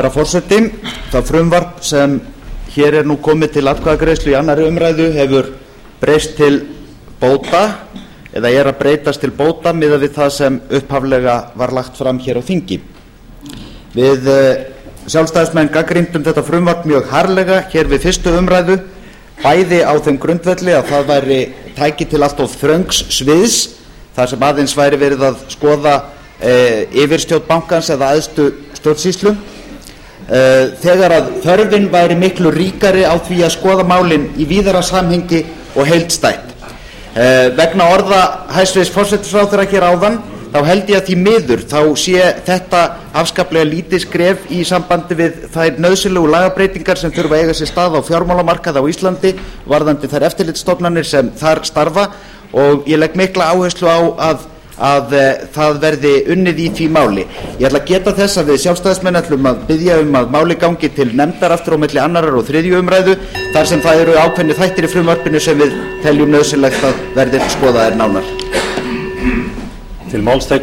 Herra forseti, það frumvarp sem hér nú komið til atkvæðagreiðslu í 2. umræðu hefur breyst til bóta eða að breytast til bóta miðað við það sem upphaflega var lagt fram hér á þingi. Við sjálfstæðismenn gagnrýndum þetta frumvarp mjög harðlega hér við 1. umræðu, bæði á þeim grundvelli að það væri tæki til allt of þröngs sviðs, þar sem aðeins væri verið að skoða yfirstjórn bankans eða æðstu stjórnsýslu, þegar að þörfin væri miklu ríkari á því að skoða málin í víðara samhengi og heildstætt. Vegna orða hæstvirts forsætisráðherra hér áðan, þá held ég að því miður þá sé þetta afskaplega lítið skref í sambandi við þær nauðsynlegu lagabreytingar sem þurfa að eiga sér stað á fjármálamarkaði á Íslandi varðandi þær eftirlitsstofnanir sem þar starfa, og ég legg mikla áherslu á að það verði unnið í því máli. Ég ætla að geta þess að við sjálfstæðismenn ætlum að biðja að máli gangi til nefndar aftur á milli 2. og 3. umræðu, þar sem það eru ákveðnir þættir í frumvarpinu sem við teljum nauðsynlegt að verði skoðaðir nánar.